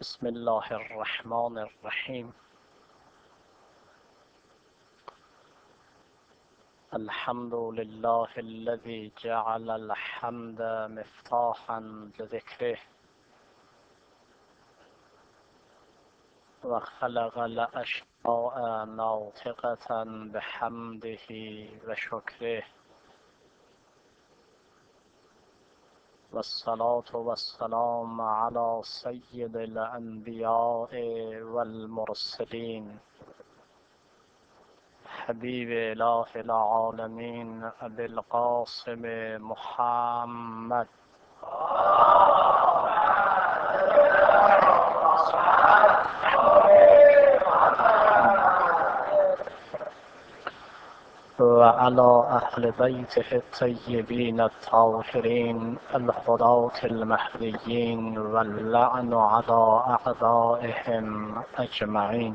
بسم الله الرحمن الرحیم. الحمد لله الذي جعل الحمد مفتاحا لذكره وخلق الأشياء ناطقة بحمده وشكره، والصلاة والسلام على سيد الأنبياء والمرسلين حبيب إله العالمين أبي القاسم محمد وعلى أهل بيته الطيبين الطاهرين الهداة المهديين، واللعن على أعدائهم أجمعين.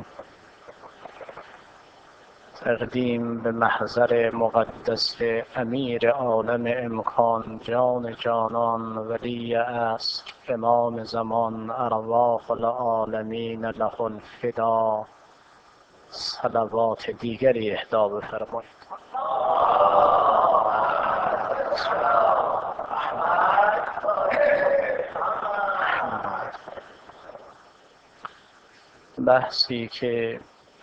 تقدیم به محضر مقدس امیر عالم امکان، جان جانان، ولی عصر، امام زمان، ارواح العالمین له الفدا، صلوات دیگری اهدا بفرمایید. بحثی که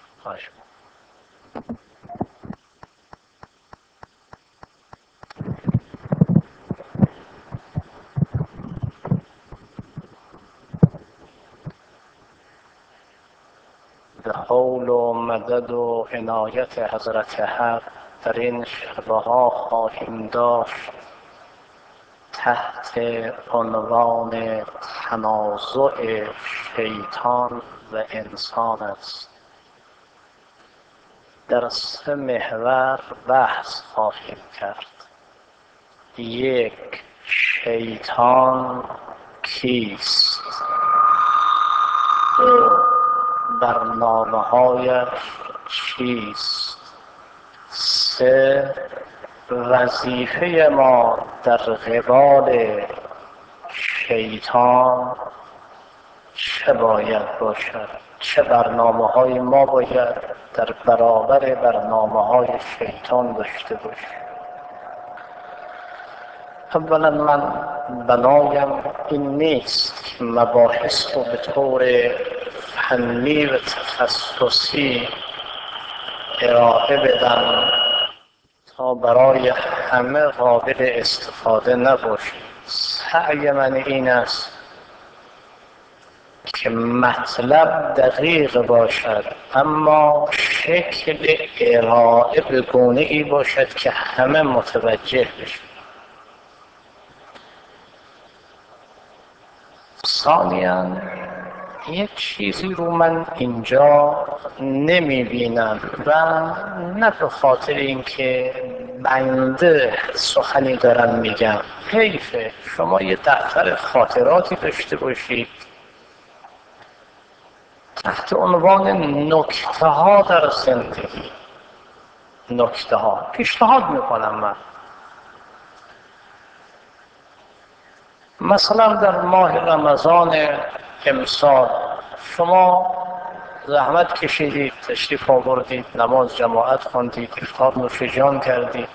به حول و مدد و عنایت حضرت حق در این شبه ها خواهیم داشت تحت عنوان تنازع شیطان و انسان است. در 3 محور بحث خواهیم کرد. 1. شیطان کیست؟ 2. برنامه‌هایش چیست؟ 3. وظیفه ما در قبال شیطان چه باید باشد؟ چه برنامه‌های ما باید در برابر برنامه‌های شیطان داشته باشیم؟ اولا من بنایم این نیست که مباحث رو به طور فنی و تخصصی ارائه بدم تا برای همه قابل استفاده نباشه. سعی من این است که مطلب دقیق باشد، اما شکل ارائه به گونه‌ای باشد که همه متوجه بشن. ثانیاً یک چیزی رو من اینجا نمیبینم و نه به خاطر اینکه بنده سخنی دارم میگم، حیفه شما یه دفتر خاطراتی داشته باشید تحت عنوان نکته ها در زندگی. نکته ها پیشنهاد میکنم من مثلا در ماه رمضان امسال شما زحمت کشیدید، تشریف آوردید، نماز جماعت خواندید، افطار نوش جان کردید.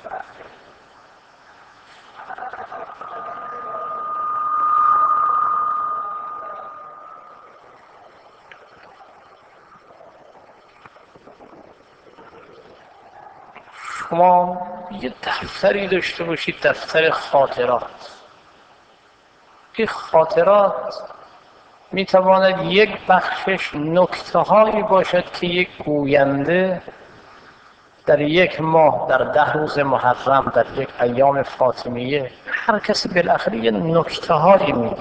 شما یه دفتری داشته باشید، دفتر خاطرات. این خاطرات میتواند یک بخشش نکته هایی باشد که یک گوینده در یک ماه، در 10 روز محرم، در یک ایام فاطمیه، هر کسی بالاخره یه نکته هایی میگه.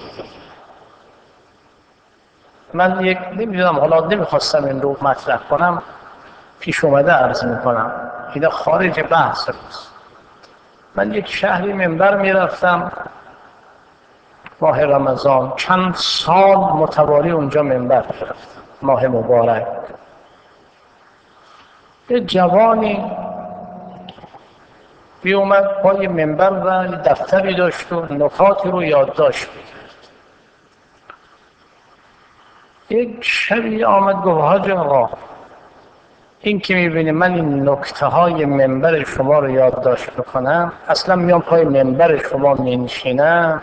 من نمیدونم، حالا نمیخواستم این رو مطرح کنم، پیش اومده عرض میکنم، اینا خارج بحث است. من یک شهری منبر میرفتم ماه رمضان، چند سال متوالی اونجا منبر رفتم ماه مبارک. یه جوانی می اومد پای منبر و دفتری داشت و نکاتی رو یادداشت می‌کرد. یک شبی آمد گفت حاج آقا، این که میبینی من این نکته های منبر شما رو یادداشت بکنم، اصلا میام پای منبر شما مینشینم،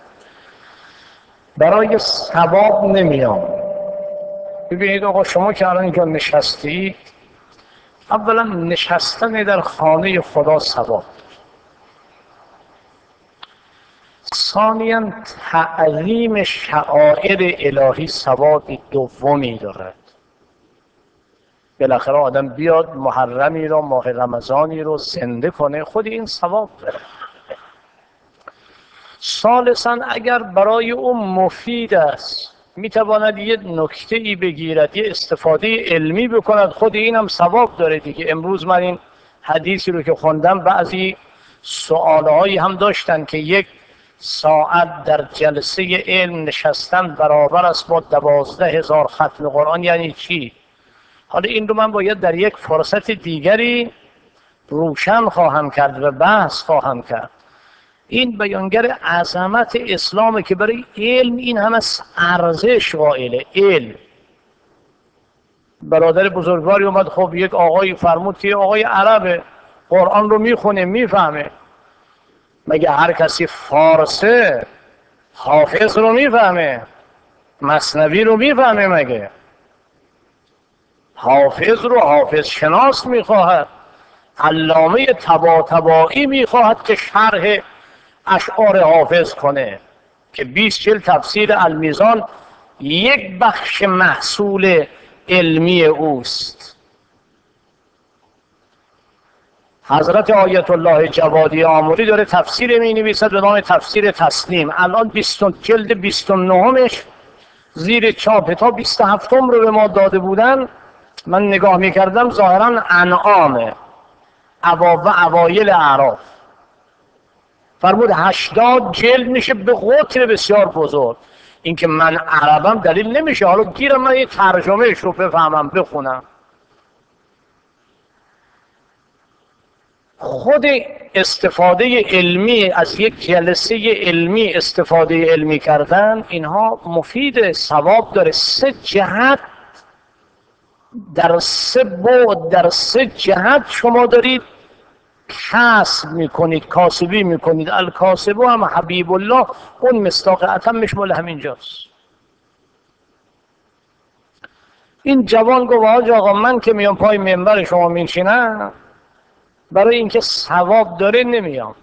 برای ثواب نمیام. ببینید آقا، شما که الان اینجا نشستید، اولا نشستن در خانه خدا ثواب، ثانیاً تعظیم شعائر الهی ثواب دومی دارد. بالاخره آدم بیاد محرمی رو، ماه رمضانی رو زنده کنه، خود این ثواب داره. ثالثاً اگر برای او مفید است، میتواند یه نکته ای بگیرد، یه استفاده علمی بکند، خود این هم ثواب داره دیگه. امروز من این حدیثی رو که خوندم، بعضی سوالهایی هم داشتن که 1 ساعت در جلسه علم نشستن برابر است با 12,000 ختم قرآن. یعنی چی؟ حالا این رو من باید در یک فرصت دیگری روشن خواهم کرد و بحث خواهم کرد. این بیانگر عظمت اسلامه که برای علم این همه ارزش قائله. علم. برادر بزرگواری اومد، خب یک آقایی فرمود که آقای عربه، قرآن رو میخونه میفهمه. مگه هر کسی فارسه حافظ رو میفهمه؟ مثنوی رو میفهمه؟ مگه حافظ رو حافظ شناس میخواهد، علامه طباطبایی میخواهد که شرح اشعار حافظ کنه که 20 جلد تفسیر المیزان یک بخش محصول علمی اوست. حضرت آیت الله جوادی آموری داره تفسیر می نویسد به نام تفسیر تسنیم. الان 20 جلد 29مش زیر چاپ، تا 27م رو به ما داده بودن. من نگاه میکردم ظاهرا انعامه، اوایل اعراف. فرمود 80 جلد میشه به قطر بسیار بزرگ. این که من عربم دلیل نمیشه حالا گیرم من یه ترجمهش رو بفهمم بخونم. خود استفاده علمی از یک جلسه علمی، استفاده علمی کردن، اینها مفید، ثواب داره. 3 جهت، در 3 بعد، در 3 جهت شما دارید کسب میکنید، کاسبی میکنید. الکاسبو هم حبیب الله، اون مصداق اتمش مال همینجاست. این جوان گفت حاج آقا، من که میام پای منبر شما میشینم، برای اینکه ثواب داره نمیام،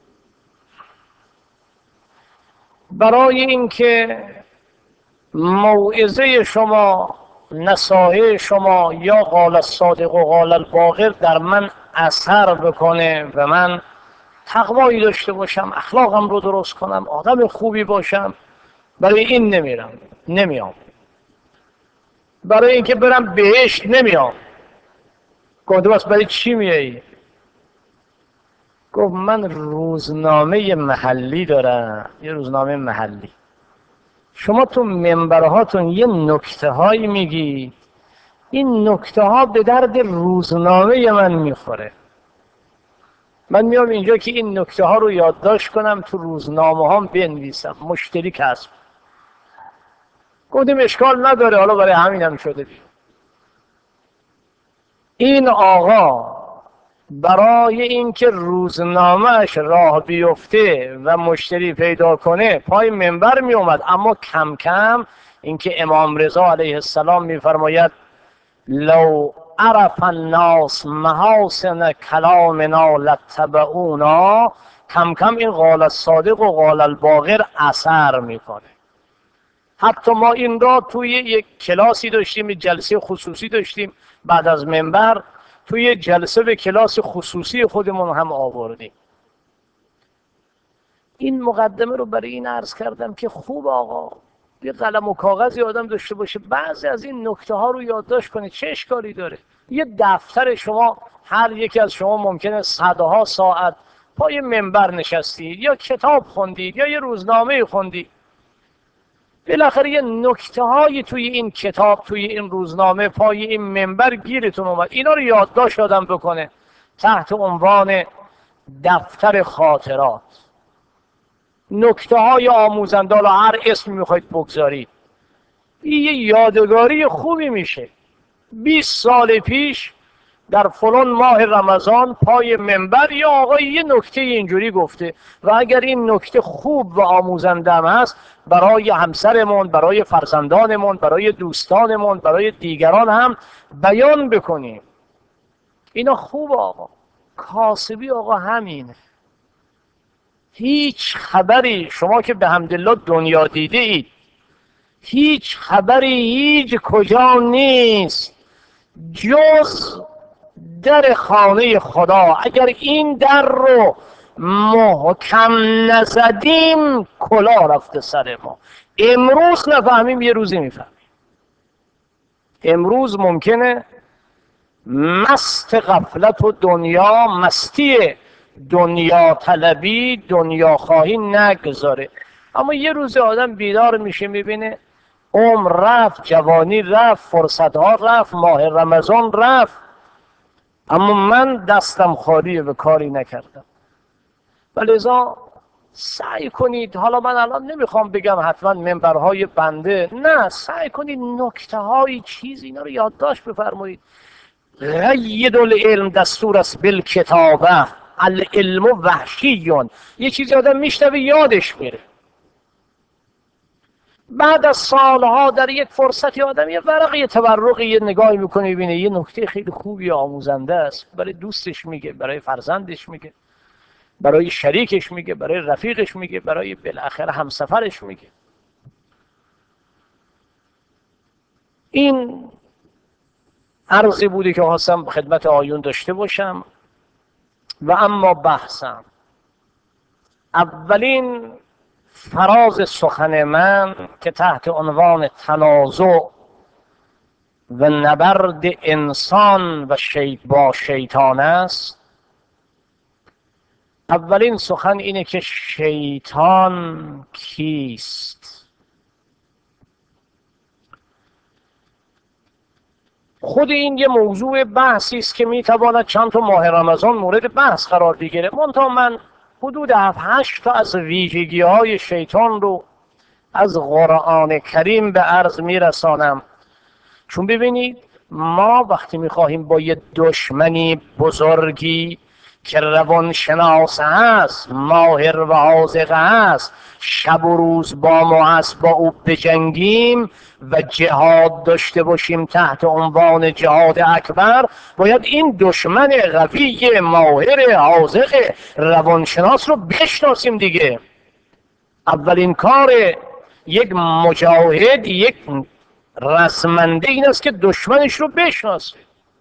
برای اینکه موعظه شما، نصایح شما، یا قال الصادق و قال الباقر در من اثر بکنه و من تقوایی داشته باشم، اخلاقم رو درست کنم، آدم خوبی باشم، برای این نمیام. برای اینکه برم بهشت نمیام. گفت بس برای چی میایی؟ گفت من روزنامه محلی دارم، یه روزنامه محلی. شما تو منبرهاتون یه نکته هایی میگی، این نکته ها به درد روزنامه من میخوره. من میام اینجا که این نکته ها رو یادداشت کنم، تو روزنامه هم بنویسم، مشتری کسب. گفتیم اشکال نداره، حالا برای همین هم شده. این آقا برای اینکه روزنامهش راه بیفته و مشتری پیدا کنه پای منبر می اومد، اما کم کم اینکه امام رضا علیه السلام میفرماید لو عرف الناس محاسن کلامنا لاتبعونا، کم کم این قال الصادق و قال الباقر اثر میکنه. حتی ما این را توی یک کلاسی داشتیم، جلسه خصوصی داشتیم بعد از منبر، توی جلسه به کلاس خصوصی خودمون هم آوردیم. این مقدمه رو برای این عرض کردم که خوب آقا یه قلم و کاغذی آدم داشته باشه، بعضی از این نکته ها رو یادداشت کنه. چه اشکالی داره؟ یه دفتر شما، هر یکی از شما ممکنه صدها ساعت پای منبر نشستید، یا کتاب خوندید، یا یه روزنامه خوندید، بالاخره یه نکته هایی توی این کتاب، توی این روزنامه، پای این منبر گیرتون اومد. اینا رو یادداشت آدم بکنه تحت عنوان دفتر خاطرات. نکته های آموزنده، هر اسمی میخواید بگذارید. این یه یادگاری خوبی میشه. 20 سال پیش در فلان ماه رمضان پای منبر یا آقای یه نکته اینجوری گفته و اگر این نکته خوب و آموزنده هم هست برای همسرمون، برای فرزندانمون، برای دوستانمون، برای دیگران هم بیان بکنیم. اینا خوب آقا. کاسبی آقا همینه. هیچ خبری، شما که به حمدالله دنیا دیده اید، هیچ خبری هیچ کجا نیست جز در خانه خدا. اگر این در رو محکم نزدیم کلا رفته سر ما. امروز نفهمیم یه روزی میفهمیم. امروز ممکنه مست غفلت و دنیا، مستی دنیا طلبی، دنیا خواهی نگذاره، اما یه روز آدم بیدار میشه میبینه عمر رفت، جوانی رفت، فرصتها رفت، ماه رمضان رفت، اما من دستم خالیه و کاری نکردم. ولذا سعی کنید، حالا من الان نمیخوام بگم حتما منبرهای بنده، نه، سعی کنید نکته های چیز اینا رو یادداشت بفرمایید. قید العلم دستور است بالکتابه، العلم وحشیون. یه چیزی آدم میشنوه یادش میره، بعد از سالها در یک فرصتی آدم یه ورقه، یه تبرقی، یه نگاهی میکنه میبینه یه نکته خیلی خوبی آموزنده است، برای دوستش میگه، برای فرزندش میگه، برای شریکش میگه، برای رفیقش میگه، برای بالاخره همسفرش میگه. این عرضی بودی که خواستم خدمت آیون داشته باشم. و اما بحثم، اولین فراز سخن من که تحت عنوان تنازع و نبرد انسان و با شیطان است، اولین سخن اینه که شیطان کیست؟ خود این یه موضوع بحثی است که میتواند چند تا ماه رمضان مورد بحث قرار بگیره. منتها من حدود 7-8 تا از ویژگی‌های شیطان رو از قرآن کریم به عرض میرسانم. چون ببینید ما وقتی میخواهیم با یه دشمنی بزرگی که روانشناس هست، ماهر و حاذق هست، شب و روز با ما هست، با او بجنگیم و جهاد داشته باشیم تحت عنوان جهاد اکبر، باید این دشمن قوی ماهر حاذق روانشناس رو بشناسیم دیگه. اولین کار یک مجاهد، یک رسمنده این است که دشمنش رو بشناسه.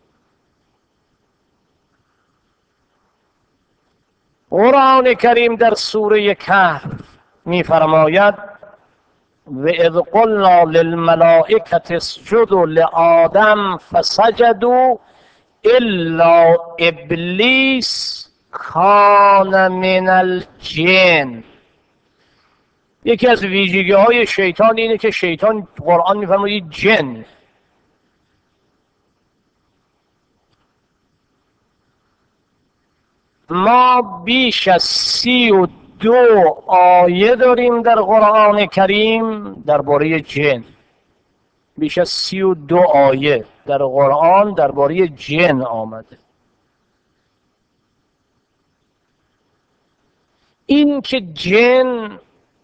قرآن کریم در سوره کهف می‌فرماید و اذ قلنا للملائکة اسجدوا لآدم فسجدوا الا ابلیس کان من الجن. یکی از ویژگی‌های شیطان اینه که شیطان، قرآن می‌فرماید، جن. ما بیش از 32 آیه داریم در قرآن کریم درباره جن. بیش از 32 آیه در قرآن درباره جن آمده. این که جن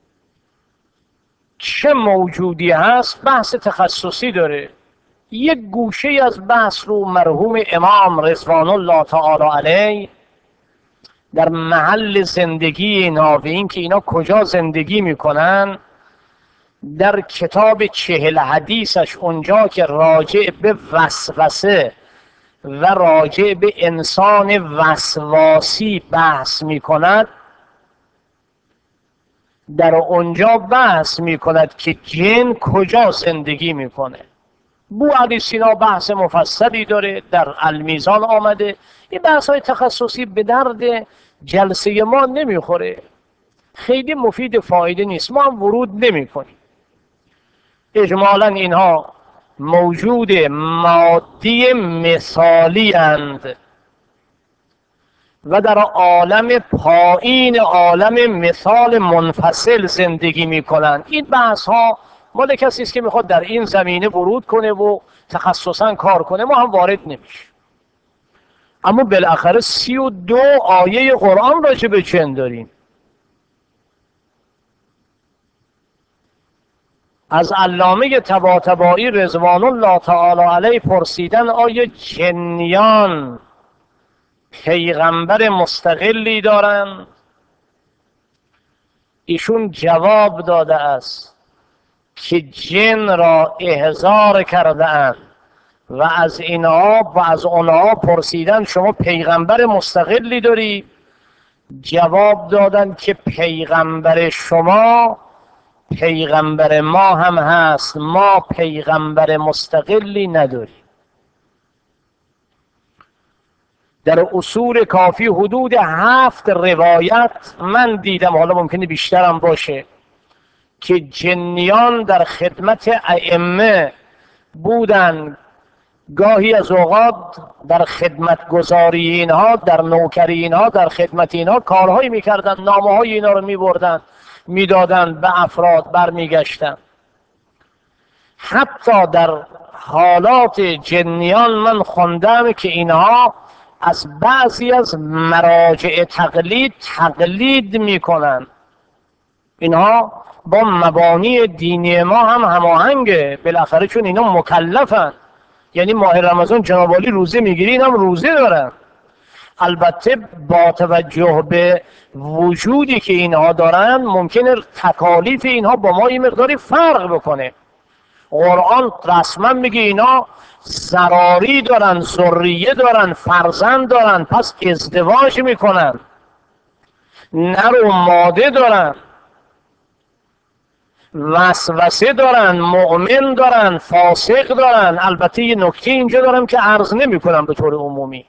چه موجودی هست بحث تخصصی داره. یک گوشه از بحث رو مرحوم امام رضوان الله تعالی علیه در محل زندگی اینا و این که اینا کجا زندگی میکنن در کتاب 40 حدیثش، اونجا که راجع به وسوسه و راجع به انسان وسواسی بحث میکند، در اونجا بحث میکند که جن کجا زندگی میکنه. بو علی سینا بحث مفصلی داره، در المیزان آمده. این بحث های تخصصی به درد جلسه ما نمیخوره، خیلی مفید فایده نیست، ما هم ورود نمی کنیم. اجمالا اینها موجود مادی مثالی اند و در عالم پایین، عالم مثال منفصل زندگی می کنند. این بحث ها مال کسی است که میخواد در این زمینه ورود کنه و تخصصا کار کنه، ما هم وارد نمیشه. اما بالاخره 32 آیه قرآن راجع به جن داریم. از علامه طباطبایی رضوان الله تعالی علیه پرسیدن آیا جنیان پیغمبر مستقلی دارند؟ ایشون جواب داده است که جن را احضار کرده اند و از اینها و از اونها پرسیدن شما پیغمبر مستقلی داری؟ جواب دادن که پیغمبر شما پیغمبر ما هم هست، ما پیغمبر مستقلی نداریم. در اصول کافی حدود 7 روایت من دیدم، حالا ممکنه بیشترم باشه، که جنیان در خدمت ائمه بودن، گاهی از اوقات در خدمت گذاری اینها، در نوکری اینها، در خدمت اینها کارهایی میکردن، نامه های اینا رو میبردن میدادن به افراد، برمیگشتن. حتی در حالات جنیان من خوندم که اینها از بعضی از مراجع تقلید میکنن. اینها با مبانی دینی ما هم هماهنگه بالاخره، چون اینا مکلفن. یعنی ماه رمضان جناب عالی روزه میگیرین، هم روزه دارن. البته با توجه به وجودی که اینها دارن ممکنه تکالیف اینها با ما این مقداری فرق بکنه. قرآن رسما میگه اینا ضراری دارن، ذریه دارن، فرزند دارن، پس ازدواج میکنن، نر و ماده دارن، وسوسه دارن، مؤمن دارن، فاسق دارن. البته یه نکته اینجا دارم که عرض نمی کنم به طور عمومی.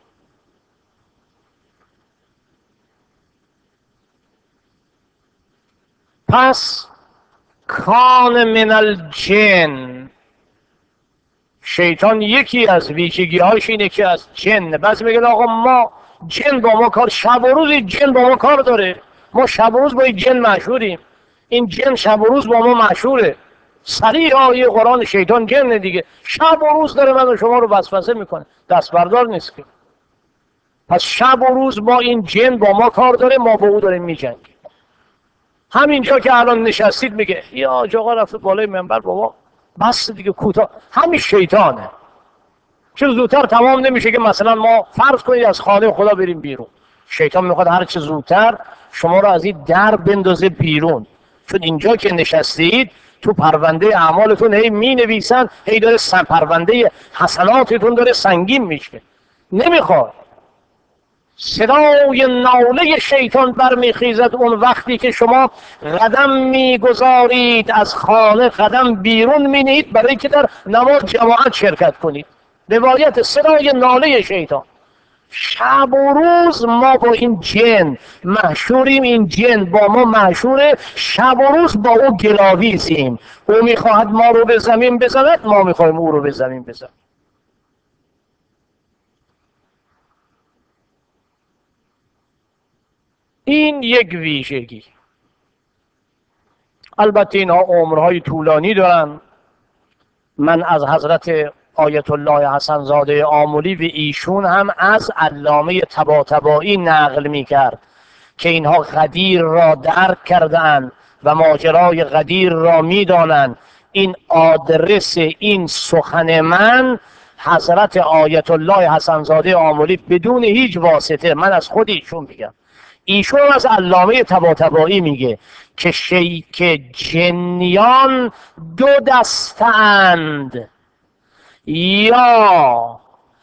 پس کان من الجن، شیطان یکی از ویژگی هاش اینه که از جن. بس میگن آقا ما جن با ما کار، شب و روز جن با ما کار داره، ما شب و روز با این جن مشهوریم، این جن شب و روز با ما مشهوره. صریح آیه قرآن شیطان جن دیگه، شب و روز داره من و شما رو وسوسه میکنه، دست بردار نیست که. پس شب و روز با این جن با ما کار داره، ما با او داریم میجنگیم. همینجا که الان نشستید میگه یا آقا رفته بالای منبر بابا بس دیگه کوتاه، همین شیطانه. چه زودتر تمام نمیشه که مثلا ما فرض کنید از خانه خدا بریم بیرون، شیطان میخواد هر چه زودتر شما رو از این در بندازه بیرون، چون اینجا که نشستید تو پرونده اعمالتون هی مینویسن، هی داره پرونده حسناتتون داره سنگین میشه. نمیخواد. صدای ناله شیطان برمیخیزد اون وقتی که شما قدم میگذارید از خانه، قدم بیرون مینید برای که در نماز جماعت شرکت کنید. روایت صدای ناله شیطان. شب و روز ما با این جن مشهوریم، این جن با ما مشهوره، شب و روز با او گلاویزیم. او میخواهد ما رو به زمین بزند، ما میخواهیم او رو به زمین بزنیم. این یک ویژگی. البته اینها عمرهای طولانی دارن. من از حضرت آیت الله حسن زاده آملی و ایشون هم از علامه طباطبایی نقل می کرد که اینها غدیر را درک کردند و ماجرای غدیر را می دانند. این آدرس این سخن من حضرت آیت الله حسن زاده آملی بدون هیچ واسطه، من از خود ایشون میگم. ایشون از علامه طباطبایی میگه که جنیان 2 دسته‌اند، یا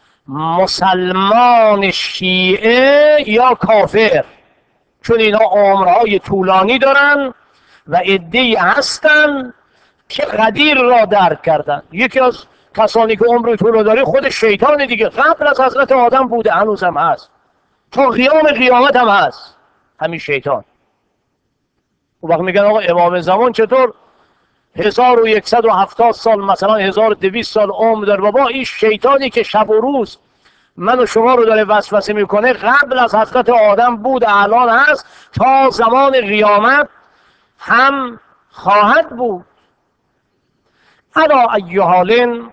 مسلمان شیعه یا کافر، چون اینا عمرهای طولانی دارن و عده‌ای هستن که غدیر را درک کردن. یکی از کسانی که عمر طولانی داره خود شیطان دیگه، قبل از حضرت آدم بوده، هنوز هم هست، تا قیامت هم هست همین شیطان. و وقت میگن آقا امام زمان چطور 1170 سال مثلا 1200 سال عمر داره؟ بابا این شیطانی که شب و روز من و شما رو داره وسوسه میکنه قبل از حضرت آدم بود، الان هست، تا زمان قیامت هم خواهد بود. علی ای حال،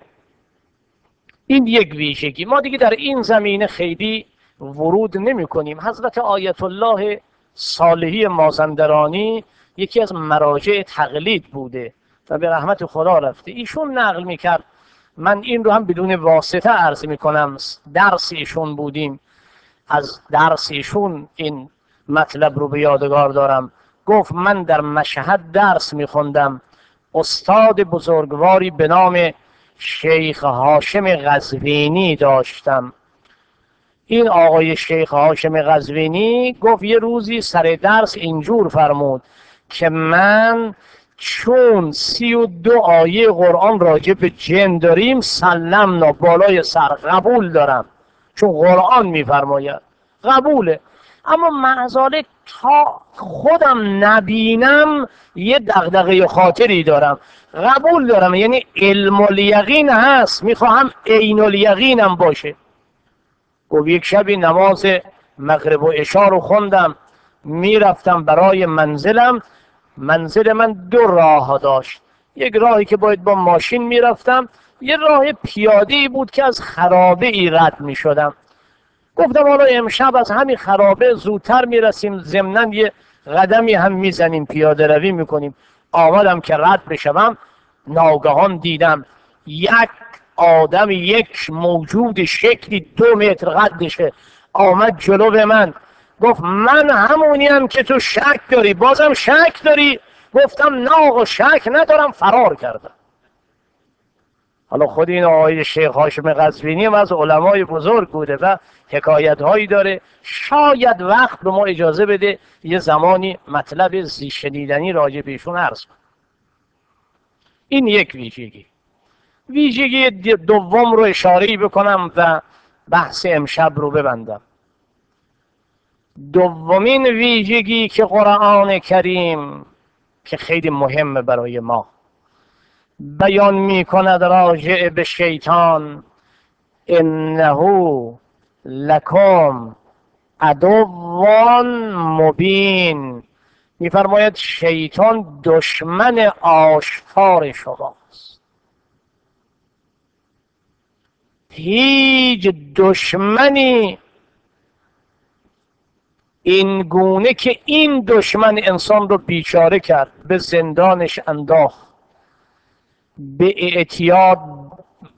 این یک ویژگی. ما دیگه در این زمینه خیلی ورود نمی کنیم. حضرت آیت الله صالحی مازندرانی یکی از مراجع تقلید بوده و به رحمت خدا رفته. ایشون نقل میکرد، من این رو هم بدون واسطه عرض میکنم، درس ایشون بودیم، از درس ایشون این مطلب رو به یادگار دارم. گفت من در مشهد درس میخوندم، استاد بزرگواری به نام شیخ هاشم قزوینی داشتم. این آقای شیخ هاشم قزوینی گفت یه روزی سر درس اینجور فرمود که من چون 32 آیه قرآن راجع به جن داریم سلمنا بالای سر قبول دارم، چون قرآن میفرماید قبوله، اما معذالک تا خودم نبینم یه دغدغه خاطری دارم. قبول دارم یعنی علم الیقین هست، میخواهم عین الیقینم باشه. گفت یک شبی نماز مغرب و عشا رو خوندم، میرفتم برای منزلم. منزل من 2 راه داشت، یک راهی که باید با ماشین میرفتم، یه راه پیاده‌ای بود که از خرابه ای رد میشدم. گفتم حالا امشب از همین خرابه زودتر میرسیم، ضمناً یه قدمی هم میزنیم، پیاده روی میکنیم. آمدم که رد بشم، ناگهان دیدم یک آدم، یک موجود شکلی 2 متر قدشه آمد جلو به من. گفت من همونیم که تو شک داری، بازم شک داری؟ گفتم نه آقا شک ندارم. فرار کردم. حالا خود این آقای شیخ هاشم قزوینی هم از علمای بزرگ بوده و حکایت هایی داره. شاید وقت به ما اجازه بده یه زمانی مطلب شنیدنی راجع بهشون عرض کنم. این یک ویژگی. ویژگی دوم رو اشاره بکنم و بحث امشب رو ببندم. دومین ویژگی که قرآن کریم که خیلی مهمه برای ما بیان می کند راجع به شیطان، انه لکم عدو مبین، میفرماید شیطان دشمن آشکار شماست. هیچ دشمنی این گونه که این دشمن انسان رو بیچاره کرد، به زندانش انداخت، به اعتیادش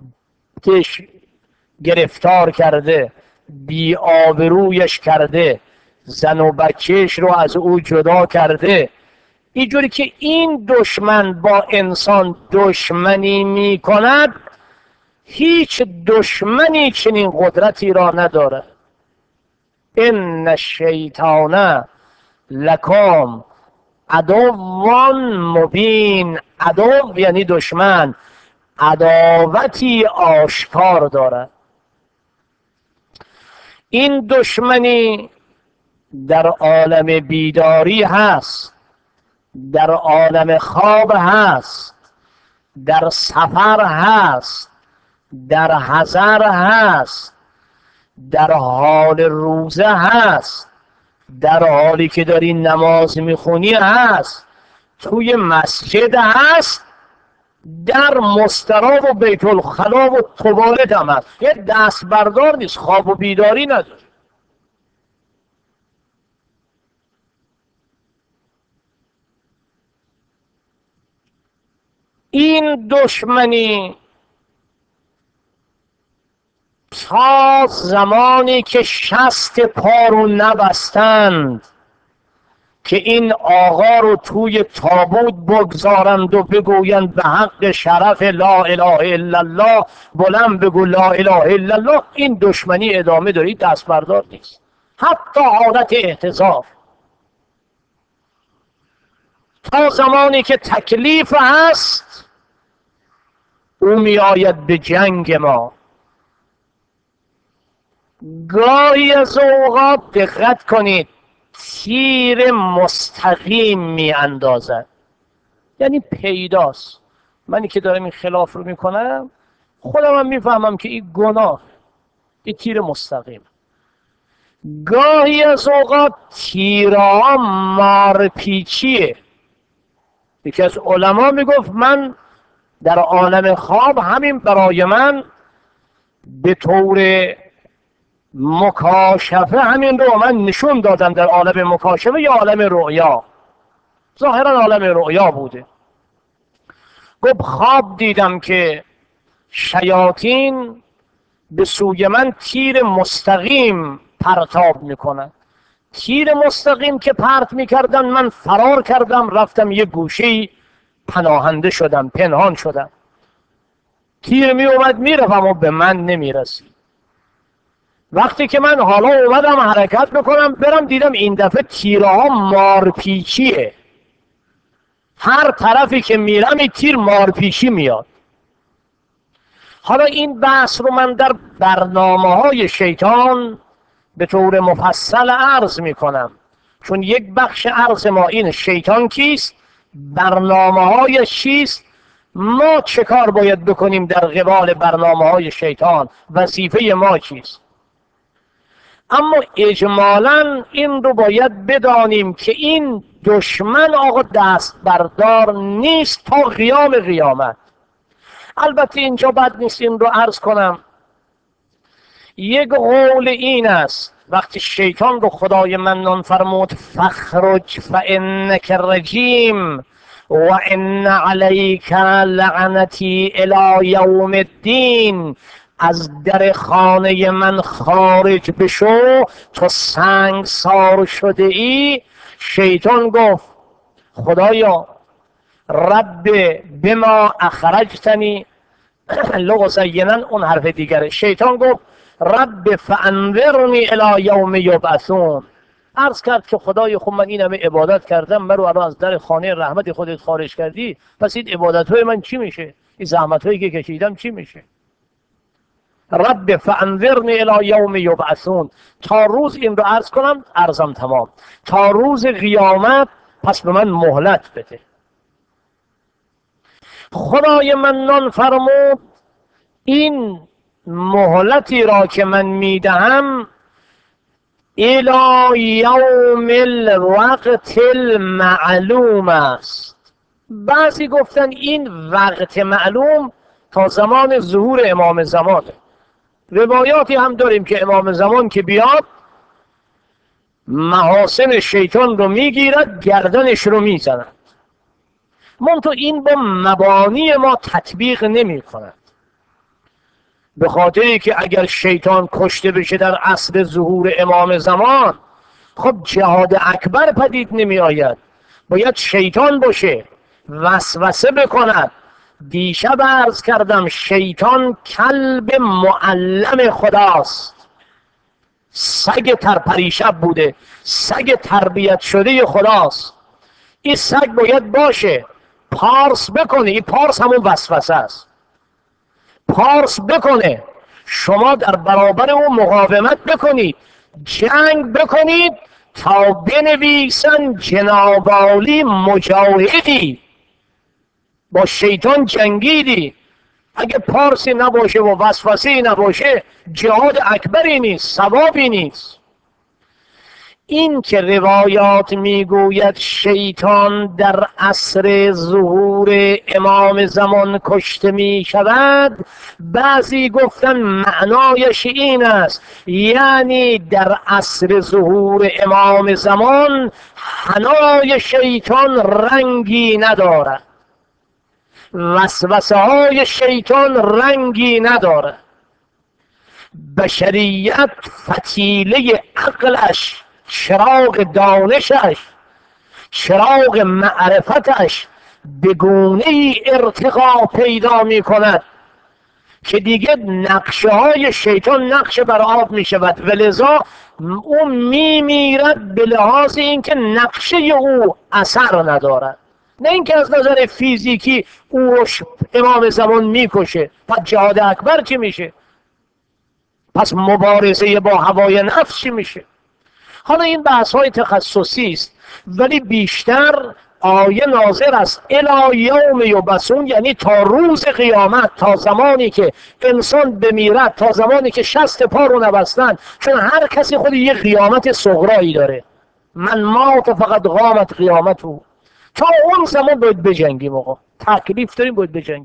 گرفتار کرده، بی آبرویش کرده، زن و بچهش رو از او جدا کرده، اینجوری که این دشمن با انسان دشمنی می کند، هیچ دشمنی چنین قدرتی را نداره. ان الشیطان لکم عدو مبین. عدو یعنی دشمن، عداوتی آشکار دارد. این دشمنی در عالم بیداری هست، در عالم خواب هست، در سفر هست، در حضر هست، در حال روزه هست، در حالی که داری نماز میخونی هست، توی مسجد هست، در مستراب و بیت الخلا و توالت هم هست. یه دست بردار نیست، خواب و بیداری نداره. این دشمنی تا زمانی که شست پا رو نبستند که این آقا رو توی تابوت بگذارند و بگویند به حق شرف لا اله الا الله بلند بگو لا اله الا الله، این دشمنی ادامه داری، دست بردار نیست. حتی حالت احتضار تا زمانی که تکلیف هست، او می آید به جنگ ما. گاهی از اوقات دقت کنید تیر مستقیم می اندازد، یعنی پیداست. منی که دارم این خلاف رو میکنم خودم هم میفهمم که این گناه، این تیر مستقیم. گاهی از اوقات تیرها مارپیچیه. یکی از علما میگفت من در عالم خواب همین برای من به طور مکاشفه همین رو من نشون دادم در عالم مکاشفه یا عالم رؤیا. ظاهرا عالم رؤیا بوده. گفت خواب دیدم که شیاطین به سوی من تیر مستقیم پرتاب میکنن. تیر مستقیم که پرت میکردن من فرار کردم، رفتم یه گوشه‌ای پناهنده شدم، پنهان شدم. تیر می اومد میرفتم و به من نمیرسید. وقتی که من حالا اومدم حرکت بکنم برم، دیدم این دفعه تیرها مارپیچیه. هر طرفی که میرم این تیر مارپیچی میاد. حالا این بحث رو من در برنامه‌های شیطان به طور مفصل عرض میکنم، چون یک بخش عرض ما این شیطان کیست، برنامه‌های چیست، ما چه کار باید بکنیم در قبال برنامه‌های شیطان، وظیفه ما چیست. اما اجمالاً این رو باید بدانیم که این دشمن آقا دست بردار نیست تا قیام قیامت. البته اینجا بد نیست این رو عرض کنم. یک قول این است وقتی شیطان رو خدای منان فرمود فخرج فانک رجیم و ان علیک لعنتی الی یوم الدین، از در خانه من خارج بشو تو سنگسار شده ای. شیطان گفت خدایا رب بما اخرجتنی لغزینا، اون حرف دیگره. شیطان گفت رب فانظرنی الی یوم یبعثون. عرض کرد که خدای خب من این همه عبادت کردم، من رو الان از در خانه رحمت خودت خارج کردی، پس این عبادت های من چی میشه؟ این زحمت هایی که کشیدم چی میشه؟ رب فانظرنی الی یوم یبعثون. تا روز این رو عرض کنم، عرضم تمام، تا روز قیامت پس به من مهلت بده. خدای منان فرمود این مهلتی را که من میدهم الی یوم الوقت المعلوم است. بعضی گفتن این وقت معلوم تا زمان ظهور امام زمان. روایاتی هم داریم که امام زمان که بیاد محاسن شیطان رو میگیرد، گردنش رو میزند. منتها این با مبانی ما تطبیق نمی کند، به خاطری که اگر شیطان کشته بشه در عصر ظهور امام زمان، خب جهاد اکبر پدید نمی آید. باید شیطان باشه، وسوسه بکند. دیشب عرض کردم شیطان کلب معلم خداست، سگ ترپریشب بوده، سگ تربیت شده خداست. این سگ باید باشه، پارس بکنه. این پارس همون وسوسه است، پارس بکنه. شما در برابر او مقاومت بکنید، جنگ بکنید تا بنویسن جناب عالی مجاهدی، با شیطان جنگیدی. اگه پارسی نباشه و وسوسه‌ای نباشه جهاد اکبری نیست، ثوابی نیست. این که روایات میگوید شیطان در عصر ظهور امام زمان کشته می شود، بعضی گفتن معنایش این است یعنی در عصر ظهور امام زمان حنای شیطان رنگی ندارد، وسوسه های شیطان رنگی ندارد. بشریت فتیله عقلش، چراغ دانشش، چراغ معرفتش به گونه‌ای ارتقا پیدا می کند که دیگه نقشه های شیطان نقش بر آب می شود، ولذا او می میرد به لحاظ اینکه نقشه او اثر ندارد، نه اینکه از نظر فیزیکی او امام زمان میکشه. پس جهاد اکبر چی میشه؟ پس مبارزه با هوای نفس چی میشه؟ حالا این بحث های تخصصی است، ولی بیشتر آیه ناظر است الی یوم یبعثون، یعنی تا روز قیامت، تا زمانی که انسان بمیرد، تا زمانی که شست پا رو نبستن. چون هر کسی خود یه قیامت صغرایی داره. من مات فقط قامت قیامته. تا اون زمان باید بجنگیم آقا، تکلیف داریم باید بجنگیم.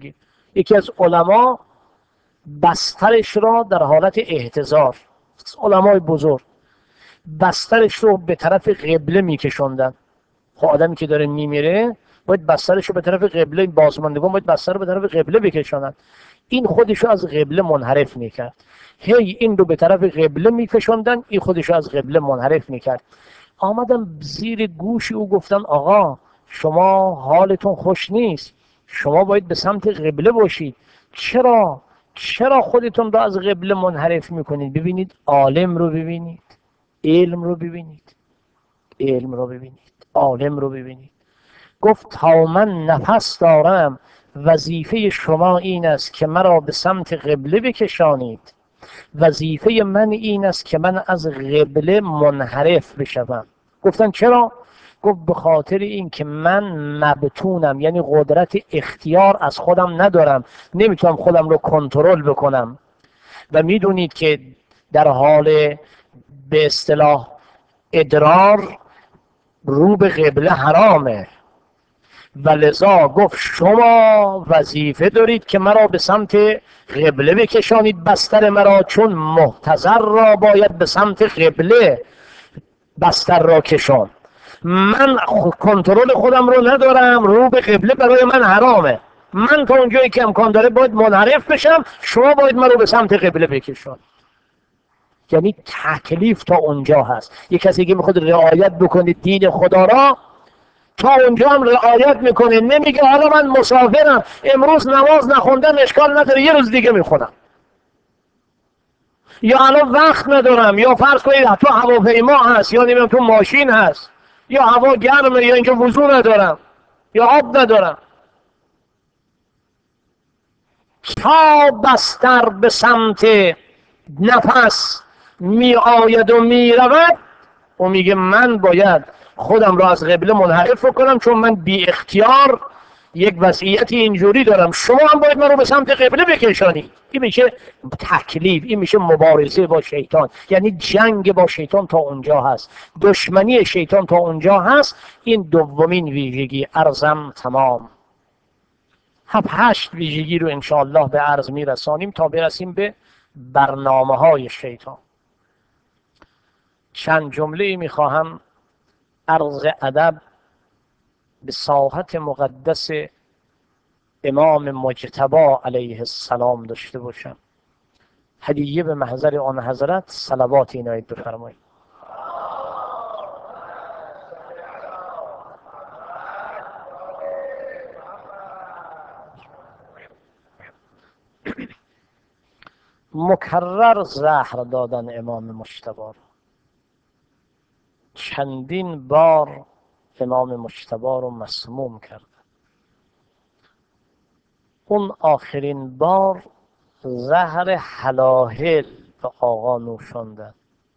یکی از علما بسترش را در حالت احتضار، علمای بزرگ بسترش رو به طرف قبله میکشوندن. خب آدمی که داره میمیره باید بسترش رو به طرف قبله، بازماندگان باید بستر رو به طرف قبله بکشونن. این خودش رو از قبله منحرف میکرد. هی این رو به طرف قبله میکشوندن، این خودش رو از قبله منحرف میکرد. آمدن زیر گوش او گفتن آقا شما حالتون خوش نیست، شما باید به سمت قبله باشید. چرا خودتون رو از قبله منحرف میکنید؟ ببینید عالم رو ببینید، علم رو ببینید، علم رو ببینید، عالم رو ببینید. گفت تا من نفس دارم وظیفه شما این است که مرا به سمت قبله بکشانید، وظیفه من این است که من از قبله منحرف بشوم. گفتن چرا؟ گفت به خاطر این که من مبتونم، یعنی قدرت اختیار از خودم ندارم، نمیتونم خودم رو کنترل بکنم و میدونید که در حال به اصطلاح ادرار رو به قبله حرامه و لذا گفت شما وظیفه دارید که مرا به سمت قبله بکشانید بستر مرا، چون محتضر را باید به سمت قبله بستر را کشان. من کنترل خودم رو ندارم، رو به قبله برای من حرامه، من تا اونجایی که امکان داره باید منحرف بشم، شما باید من رو به سمت قبله بکشان. یعنی تکلیف تا اونجا هست. یک کسی که میخواد رعایت بکنه دین خدا را تا اونجا هم رعایت میکنه، نمیگه حالا من مسافرم امروز نماز نخوندم اشکال نداره یه روز دیگه میخونم، یا الان وقت ندارم، یا فرض کنید تو هواپیما هست، یا نمیدونم تو ماشین هست، یا هوا گرمه، یا اینکه وضو ندارم، یا آب ندارم. تا بستر به سمت نفس می آید و می رود و میگه من باید خودم را از قبله منحرف کنم، چون من بی اختیار یک وضعیتی اینجوری دارم، شما هم باید من رو به سمت قبله بکشانی. این میشه تکلیف، این میشه مبارزه با شیطان، یعنی جنگ با شیطان تا اونجا هست، دشمنی شیطان تا اونجا هست. این دومین ویژگی. عرضم تمام. 7-8 ویژگی رو انشاءالله به عرض میرسانیم تا برسیم به برنامه های شیطان. چند جمله میخواهم عرض ادب به ساحت مقدس امام مجتبی علیه السلام داشته باشم. هدیه به محضر آن حضرت صلوات عنایت بفرمایید. مکرر زهر دادن امام مجتبی رو، چندین بار امام مجتبی رو مسموم کرد. اون آخرین بار زهر حلاهل به آقا نوشاندن.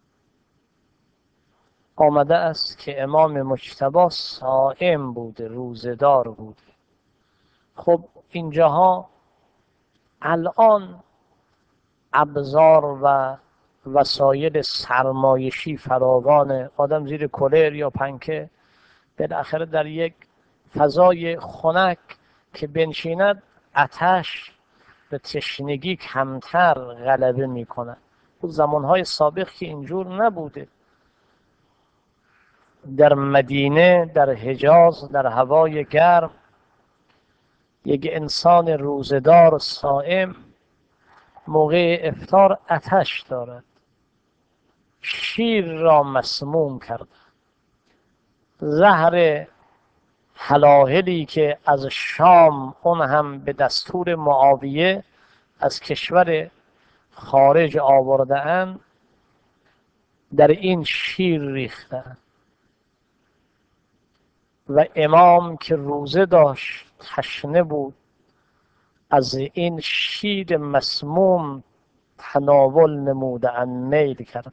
آمده است که امام مجتبی صائم بوده، روزدار بوده. خب اینجاها الان ابزار و وسایل سرمایشی فراوان، آدم زیر کولر یا پنکه بالاخره در یک فضای خنک که بنشیند آتش به تشنگی کمتر غلبه میکنه. اون زمانهای سابق که اینجور نبوده. در مدینه، در حجاز، در هوای گرم یک انسان روزدار صائم موقع افطار آتش دارد. شیر را مسموم کرد. زهر حلاهلی که از شام، اون هم به دستور معاویه، از کشور خارج آورده اند، در این شیر ریختند و امام که روزه داشت، تشنه بود، از این شیر مسموم تناول نمودند، میل کرد.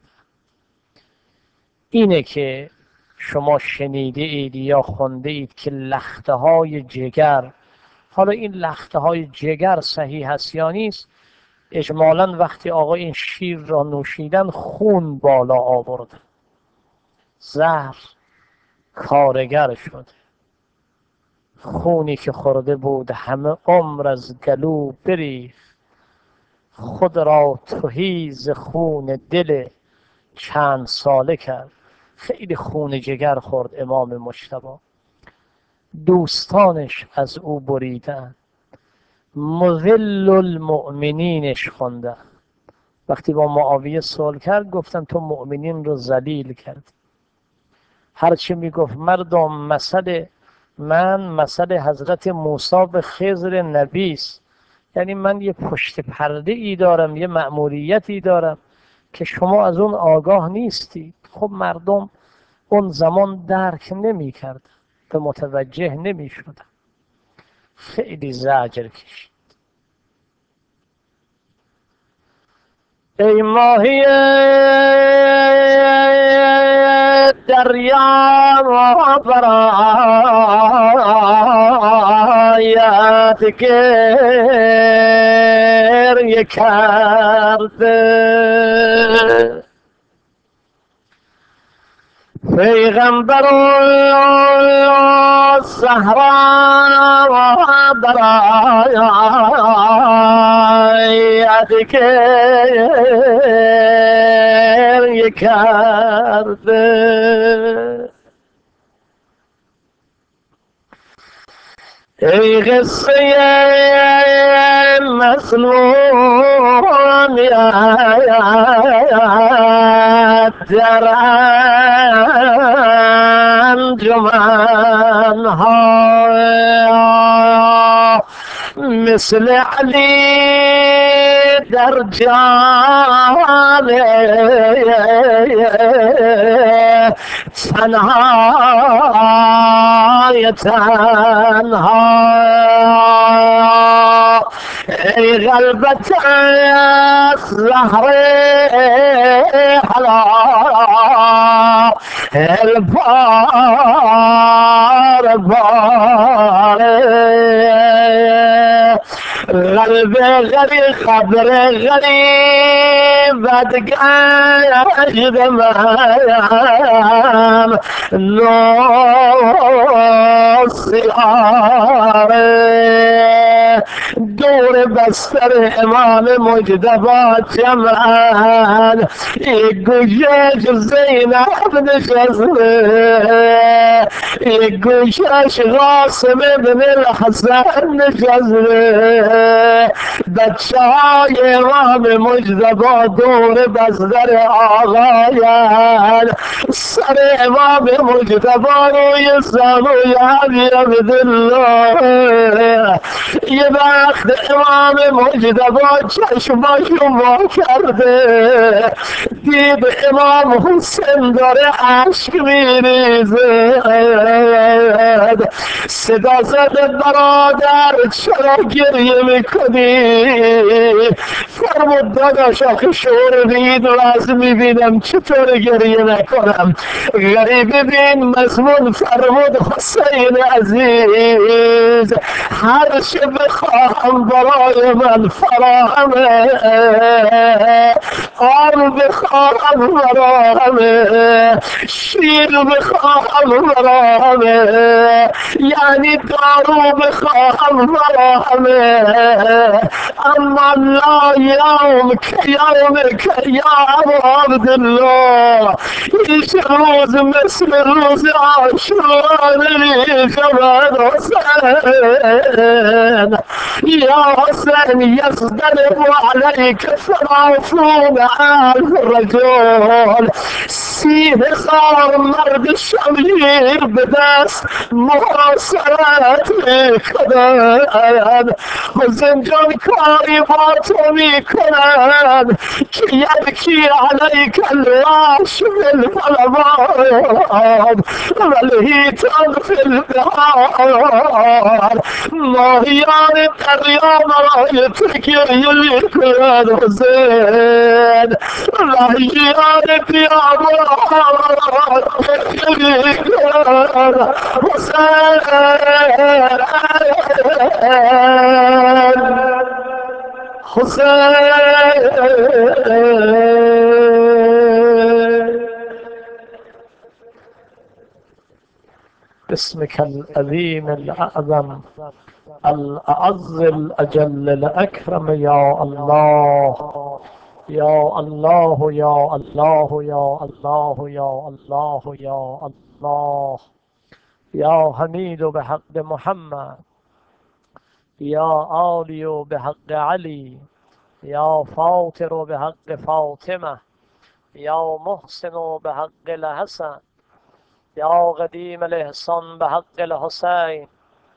اینه که شما شنیده اید یا خونده اید که لخته های جگر، حالا این لخته های جگر صحیح هست یا نیست، اجمالاً وقتی آقا این شیر را نوشیدن خون بالا آورد، زهر کارگر شد خونی که خورده بود همه عمر از گلو بریخت، خود را تهی ز خون دل چند ساله کرد. خیلی خون جگر خورد امام مجتبی. دوستانش از او بریدن، مذل المؤمنینش خوندن. وقتی با معاویه صلح کرد گفتن تو مؤمنین رو ذلیل کرد. هرچی میگفت مردم مثل من مثل حضرت موسی به خضر نبی است، یعنی من یه پشت پرده ای دارم، یه مأموریتی دارم که شما از اون آگاه نیستید. خب مردم اون زمان درک نمی کرد و متوجه نمی شدن. خیلی زجر کشید. ای ماهی دریا برایت گریه کرده، پیغمبر صحرا برایت گریه کرده. ای قصه مسلونیت در انجمنها، مثل علی در جان تنهای تنها. ای قلبت زهر حلا البار باره، قلب غریب خبر غریبت گشت من نوسیاره. دور بستر امام مجتبی جمعن، یک گوشش زینب نشسته، یک گوشش قاسم ابن الحسن نشسته. بچه های امام مجتبی دور بستر آقاین، سر امام مجتبی روی زانوی علی عبدالله. یه وقت امام مجتبی چشماشو وا کرده، دید امام حسین داره عشق میریزه. صدا زد برادر چرا گریه میکنی؟ فرمود داداش آخه شعور بید و از میبینم چطور گریه نکنم. غریبه بین مضمون فرمود حسین عزیز، هر چه بخواهم برای من فراهمه، آب بخواهم فراهمه، شیر بخواهم فراهمه، یعنی دارو بخواهم فراهمه. اما لا یوم که یومک یا ابا عبدالله، هیچ روز مثل روز عاشورا نمیشود حسین. یا حسین یزدلب علیک ثلاثون الف رجل، 30,000 مرد شمشیر به دست محاصرت میکنند. حسین جان کاری با تو میکنند که یکی علیک الوحش بالفلوات والهیتان فی البحار. ماهیان دریا برای تو گریه میکنند حسین، وحشیان بیابان گریه میکنند حسین. حسین باسمك العظيم الأعظم الأعز الأجل الأكرم يا الله يا الله يا الله يا الله يا الله يا الله يا حميد بحق محمد يا عالي بحق علي يا فاطر بحق فاطمة يا محسن بحق الحسن یا قدیم الاحسان به حق الحسین.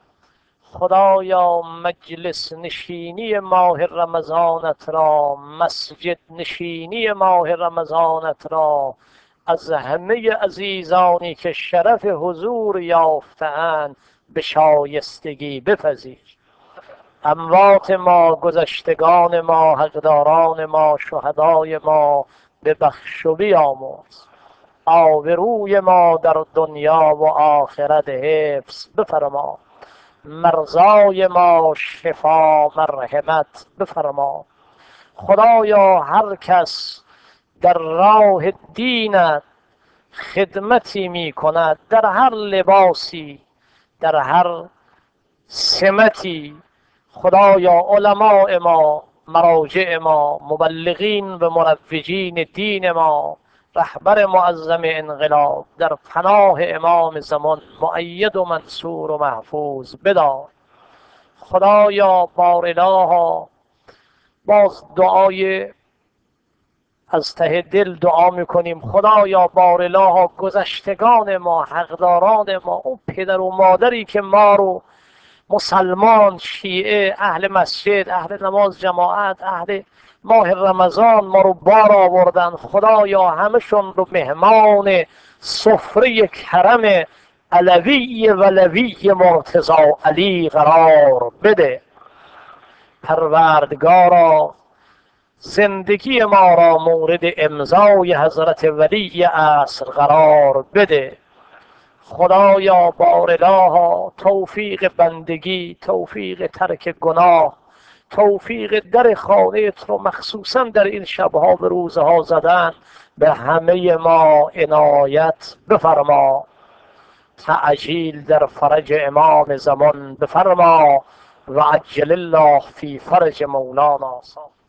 خدایا مجلس نشینی ماه رمضانت را، مسجد نشینی ماه رمضانت را از همه عزیزانی که شرف حضور یافته‌اند به شایستگی بپذیر. اموات ما، گذشتگان ما، حقداران ما، شهدای ما به بخش و بیامرز. آبروی ما در دنیا و آخرت حفظ بفرما. مرزای ما شفا مرحمت بفرما. خدایا هر کس در راه دینت خدمتی می کند، در هر لباسی، در هر سمتی، خدایا علماء ما، مراجع ما، مبلغین و مروجین دین ما، رهبر معظم انقلاب در پناه امام زمان مؤید و منصور و محفوظ بدار. خدایا بارالها باز دعای از ته دل دعا میکنیم. خدایا بارالها گذشتگان ما، حقداران ما، اون پدر و مادری که ما رو مسلمان، شیعه، اهل مسجد، اهل نماز جماعت، اهل ماه رمضان ما رو بار آوردن، خدایا همشون رو مهمان سفره کرم علوی ولوی مرتضی علی قرار بده. پروردگارا زندگی ما را مورد امضای حضرت ولی عصر قرار بده. خدایا بارالها توفیق بندگی، توفیق ترک گناه، توفیق در خانه‌ات رو مخصوصا در این شبها و روزها زدن به همه ما عنایت بفرما. تعجیل در فرج امام زمان بفرما و عجل الله فی فرج مولانا.